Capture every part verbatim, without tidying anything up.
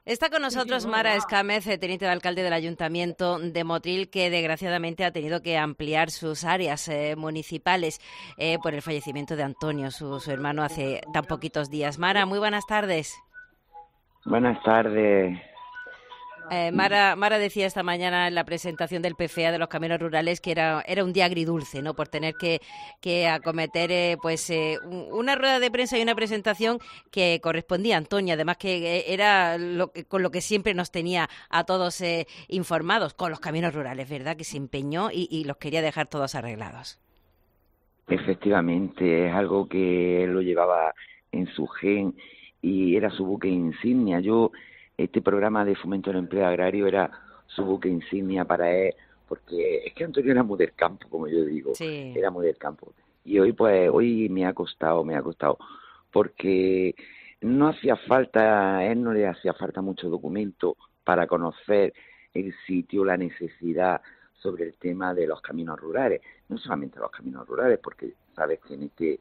Está con Sí, sí, nosotros bueno, Mara va. Escámez, eh, teniente de alcalde del Ayuntamiento de Motril, que desgraciadamente ha tenido que ampliar sus áreas eh, municipales eh, por el fallecimiento de Antonio, su, su hermano, hace tan poquitos días. Mara, muy buenas tardes. Buenas tardes. Eh, Mara, Mara decía esta mañana en la presentación del P F A de los caminos rurales que era, era un día agridulce, ¿no? Por tener que, que acometer eh, pues eh, una rueda de prensa y una presentación que correspondía a Antonio, además que eh, era lo que, con lo que siempre nos tenía a todos eh, informados, con los caminos rurales, ¿verdad? Que se empeñó y, y los quería dejar todos arreglados. Efectivamente, es algo que él lo llevaba en su gen y era su buque insignia. Yo, este programa de fomento del empleo agrario era su buque insignia para él, porque es que Antonio era muy del campo, como yo digo, Sí. era muy del campo. Y hoy, pues, hoy me ha costado, me ha costado, porque no hacía falta, a él no le hacía falta mucho documento para conocer el sitio, la necesidad sobre el tema de los caminos rurales. No solamente los caminos rurales, porque sabes que en este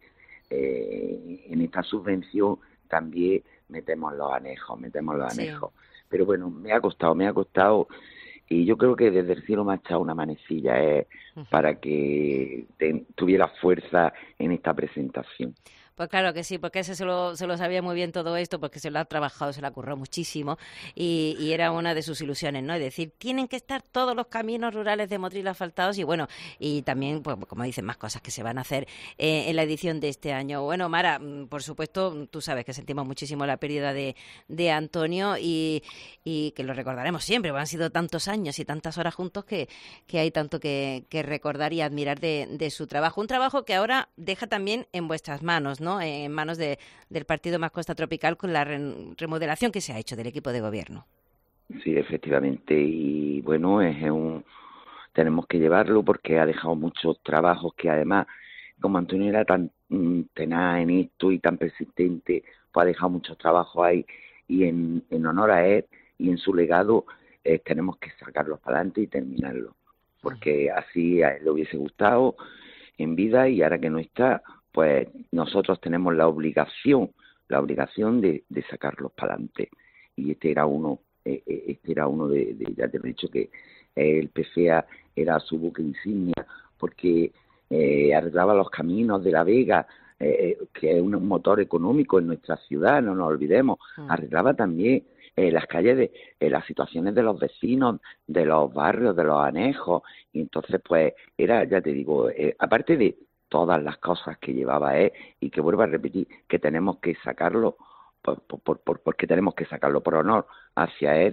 eh, en esta subvención también metemos los anejos, metemos los Sí. anejos. Pero bueno, me ha costado, me ha costado, y yo creo que desde el cielo me ha echado una manecilla eh, Ujú. para que te, tuviera fuerza en esta presentación. Pues claro que sí, porque ese se lo, se lo sabía muy bien todo esto, porque se lo ha trabajado, se lo ha currado muchísimo y, y era una de sus ilusiones, ¿no? Es decir, tienen que estar todos los caminos rurales de Motril asfaltados y bueno, y también, pues como dicen, más cosas que se van a hacer eh, en la edición de este año. Bueno, Mara, mm, por supuesto, tú sabes que sentimos muchísimo la pérdida de, de Antonio y, y que lo recordaremos siempre, porque han sido tantos años y tantas horas juntos que, que hay tanto que, que recordar y admirar de, de su trabajo. Un trabajo que ahora deja también en vuestras manos, ¿no? En manos de, del Partido Más Costa Tropical con la re, remodelación que se ha hecho del equipo de gobierno. Sí, efectivamente, y bueno, es un tenemos que llevarlo porque ha dejado muchos trabajos que además, como Antonio era tan mm, tenaz en esto y tan persistente, pues ha dejado muchos trabajos ahí y en, en honor a él y en su legado eh, tenemos que sacarlos para adelante y terminarlos, porque así a él le hubiese gustado en vida y ahora que no está, pues nosotros tenemos la obligación, la obligación de, de sacarlos para adelante y este era uno, eh, eh, este era uno de, de, ya te he dicho que el P F A era su buque insignia porque eh, arreglaba los caminos de La Vega, eh, que es un motor económico en nuestra ciudad, no nos olvidemos, Mm. arreglaba también eh, las calles, de eh, las situaciones de los vecinos, de los barrios, de los anejos, y entonces pues era, ya te digo, eh, aparte de todas las cosas que llevaba él, y que vuelvo a repetir, que tenemos que sacarlo, por, por, por, porque tenemos que sacarlo por honor hacia él,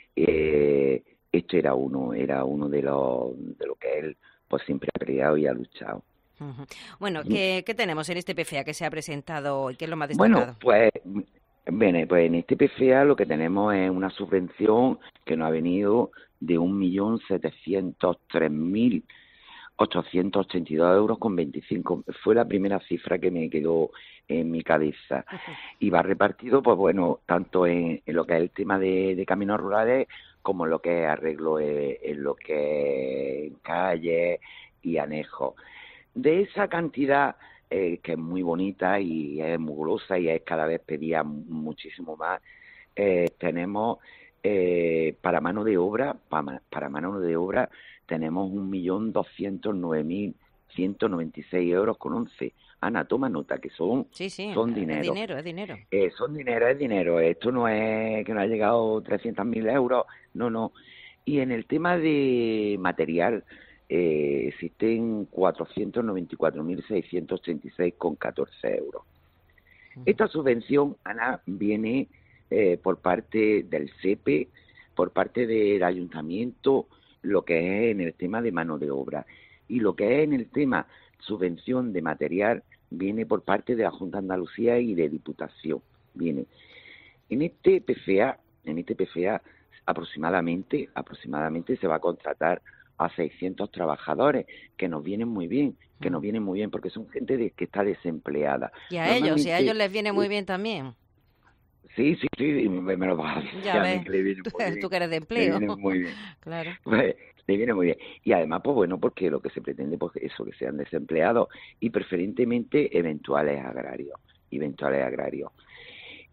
eh, esto era uno, era uno de los de lo que él pues siempre ha peleado y ha luchado. Uh-huh. Bueno, ¿qué, ¿qué tenemos en este P F A que se ha presentado hoy? ¿Qué es lo más Bueno, destacado? pues bien, pues en este P F A lo que tenemos es una subvención que nos ha venido de un millón setecientos tres mil ochocientos ochenta y dos euros con veinticinco. Fue la primera cifra que me quedó en mi cabeza. Y va repartido, pues bueno, tanto en, en lo que es el tema de, de caminos rurales como en lo que es arreglo en, en lo que es en calles y anejos. De esa cantidad, eh, que es muy bonita y es muy golosa y es cada vez pedía muchísimo más, eh, tenemos eh, para mano de obra, para, para mano de obra tenemos un millón doscientos nueve mil ciento noventa y seis euros con once. Ana, toma nota que son Sí, sí, son es dinero. dinero, es dinero. Eh, son dinero, es dinero. Esto no es que no ha llegado trescientos mil euros, no, no. Y en el tema de material, eh, existen cuatrocientos noventa y cuatro mil seiscientos ochenta y seis con catorce euros. Uh-huh. Esta subvención, Ana, viene eh, por parte del S E P E, por parte del ayuntamiento, lo que es en el tema de mano de obra. Y lo que es en el tema subvención de material, viene por parte de la Junta de Andalucía y de Diputación. Viene. En este P F A, en este P F A aproximadamente, aproximadamente se va a contratar a seiscientos trabajadores, que nos vienen muy bien, que nos Uh-huh. vienen muy bien, porque son gente de, que está desempleada. Y a ellos, y a ellos Normalmente, les viene muy eh, bien también. sí, sí, sí, me, me lo vas a decir Ya a mí ves, que le viene tú, muy tú bien, que eres de le empleo. viene muy bien. Claro. Pues, le viene muy bien. Y además, pues bueno, porque lo que se pretende, pues eso, que sean desempleados y preferentemente eventuales agrarios, eventuales agrarios.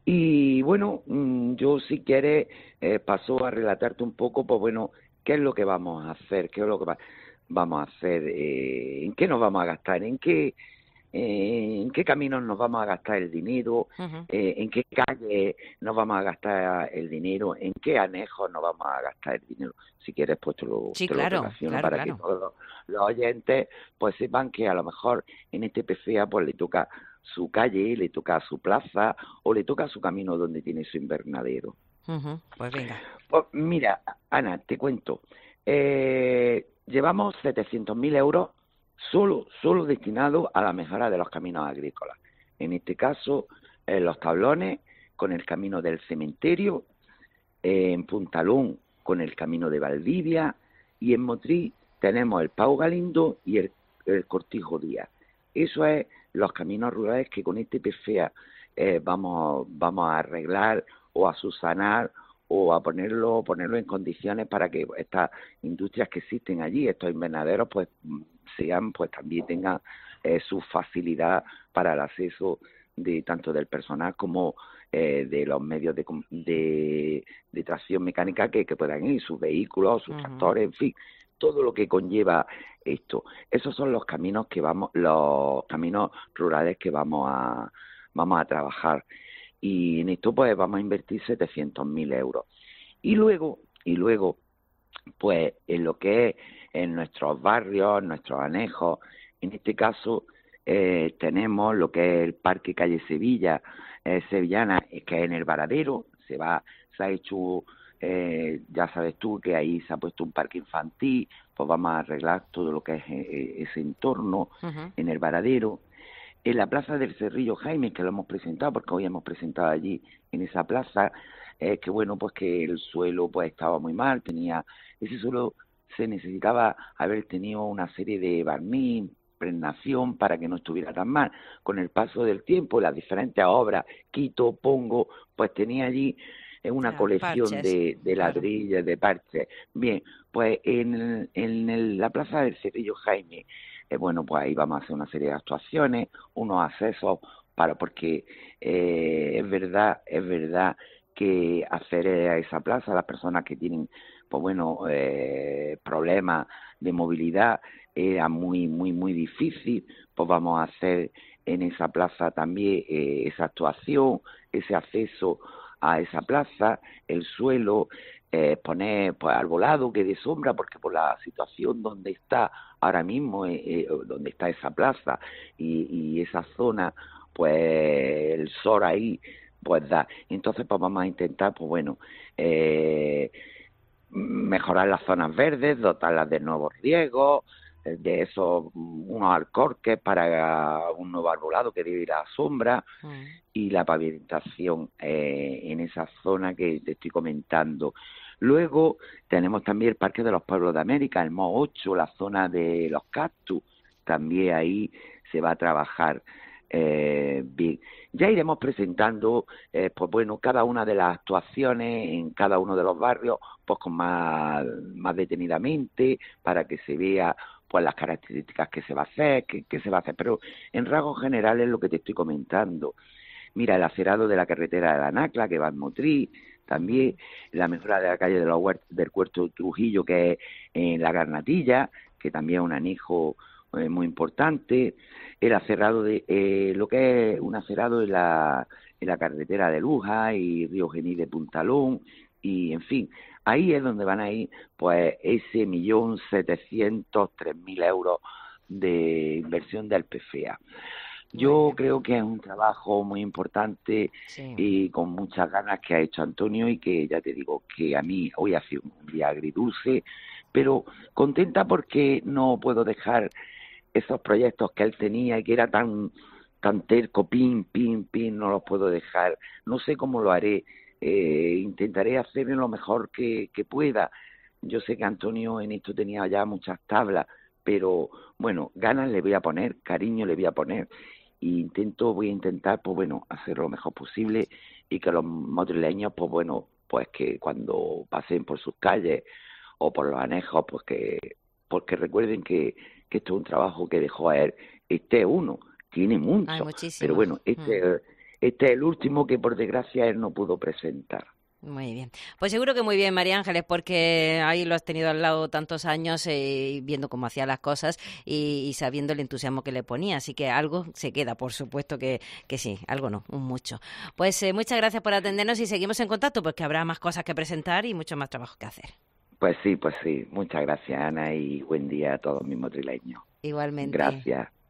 Y bueno, mm, yo si quieres eh, paso a relatarte un poco, pues bueno, qué es lo que vamos a hacer, qué es lo que va- vamos a hacer, eh, en qué nos vamos a gastar, en qué, eh, en qué caminos nos vamos a gastar el dinero, Ujú. eh, en qué calle nos vamos a gastar el dinero, en qué anejos nos vamos a gastar el dinero. Si quieres, pues te lo, Sí, te lo claro, relaciono claro, para que claro. todos los, los oyentes pues sepan que a lo mejor en este P C A pues le toca su calle, le toca su plaza o le toca su camino donde tiene su invernadero. Ujú. Pues venga. Pues mira, Ana, te cuento. Eh, llevamos setecientos mil euros solo, solo destinados a la mejora de los caminos agrícolas. En este caso, en los tablones, con el camino del cementerio, eh, en Puntalón, con el camino de Valdivia, y en Motril tenemos el Pau Galindo y el, el Cortijo Díaz. Eso es los caminos rurales que con este P F E A eh, vamos, vamos a arreglar o a subsanar o a ponerlo, ponerlo en condiciones para que estas industrias que existen allí, estos invernaderos, pues sean, pues también tengan eh, su facilidad para el acceso de tanto del personal como eh, de los medios de, de, de tracción mecánica que, que puedan ir, sus vehículos, sus Ujú. tractores, en fin, todo lo que conlleva esto. Esos son los caminos que vamos, los caminos rurales que vamos a, vamos a trabajar. Y en esto pues vamos a invertir setecientos mil euros. Y luego, y luego, pues en lo que es en nuestros barrios, nuestros anejos, en este caso eh, tenemos lo que es el Parque Calle Sevilla, eh, Sevillana, eh, que es en el Varadero, se va, se ha hecho, eh, ya sabes tú que ahí se ha puesto un parque infantil, pues vamos a arreglar todo lo que es eh, ese entorno Ujú. en el Varadero. En la plaza del Cerrillo Jaime, que lo hemos presentado, porque hoy hemos presentado allí en esa plaza, eh, que bueno, pues que el suelo pues estaba muy mal, tenía, ese suelo se necesitaba haber tenido una serie de barniz, impregnación para que no estuviera tan mal. Con el paso del tiempo, las diferentes obras, quito, pongo, pues tenía allí eh, una Ya, colección parches, de, de claro. ladrillos, de parches. Bien, pues en, en el- la plaza del Cerrillo Jaime, eh, bueno, pues ahí vamos a hacer una serie de actuaciones, unos accesos para, porque eh, es verdad, es verdad que hacer a esa plaza, las personas que tienen, pues bueno, eh, problemas de movilidad, era muy, muy, muy difícil, pues vamos a hacer en esa plaza también eh, esa actuación, ese acceso a esa plaza, el suelo, eh, poner pues arbolado que de sombra, porque por la situación donde está ahora mismo, eh, eh, donde está esa plaza y, y esa zona, pues el sol ahí pues da. Entonces pues vamos a intentar, pues bueno, eh, mejorar las zonas verdes, dotarlas de nuevos riegos, eh, de esos mm, unos alcorques para un nuevo arbolado que debe ir a la sombra Mm. y la pavimentación eh, en esa zona que te estoy comentando. Luego tenemos también el Parque de los Pueblos de América, el M O ocho, la zona de los cactus, también ahí se va a trabajar eh, bien. Ya iremos presentando, eh, pues bueno, cada una de las actuaciones en cada uno de los barrios, pues con más, más detenidamente, para que se vea pues las características que se va a hacer, que, que se va a hacer, pero en rasgos generales lo que te estoy comentando. Mira, el acerado de la carretera de la Nacla, que va en Motril, Ujú. también la mejora de la calle de los Huert del Puerto Trujillo, que es en la Garnatilla, que también es un anejo eh, muy importante, el acerado de, eh, lo que es un acerado en la, en la carretera de Luja y Río Genil de Puntalón, y en fin, ahí es donde van a ir pues ese millón setecientos tres mil euros de inversión del P F E A. Muy Yo bien. creo que es un trabajo muy importante Sí. y con muchas ganas que ha hecho Antonio y que ya te digo que a mí hoy ha sido un día agridulce, pero contenta porque no puedo dejar esos proyectos que él tenía y que era tan tan terco, pin, pin, pin, no los puedo dejar. No sé cómo lo haré. Eh, intentaré hacerlo lo mejor que, que pueda. Yo sé que Antonio en esto tenía ya muchas tablas, pero bueno, ganas le voy a poner, cariño le voy a poner e intento, voy a intentar, pues bueno, hacer lo mejor posible y que los madrileños, pues bueno, pues que cuando pasen por sus calles o por los anejos, pues que, porque recuerden que, que esto es un trabajo que dejó a él, este uno, tiene Hay mucho, pero muchísimos. bueno, Mm. este este es el último que por desgracia él no pudo presentar. Muy bien. Pues seguro que muy bien, María Ángeles, porque ahí lo has tenido al lado tantos años eh, viendo cómo hacía las cosas y, y sabiendo el entusiasmo que le ponía. Así que algo se queda, por supuesto que, que sí, algo no, un mucho. Pues eh, muchas gracias por atendernos y seguimos en contacto porque habrá más cosas que presentar y mucho más trabajo que hacer. Pues sí, pues sí. Muchas gracias, Ana, y buen día a todos mis motrileños. Igualmente. Gracias.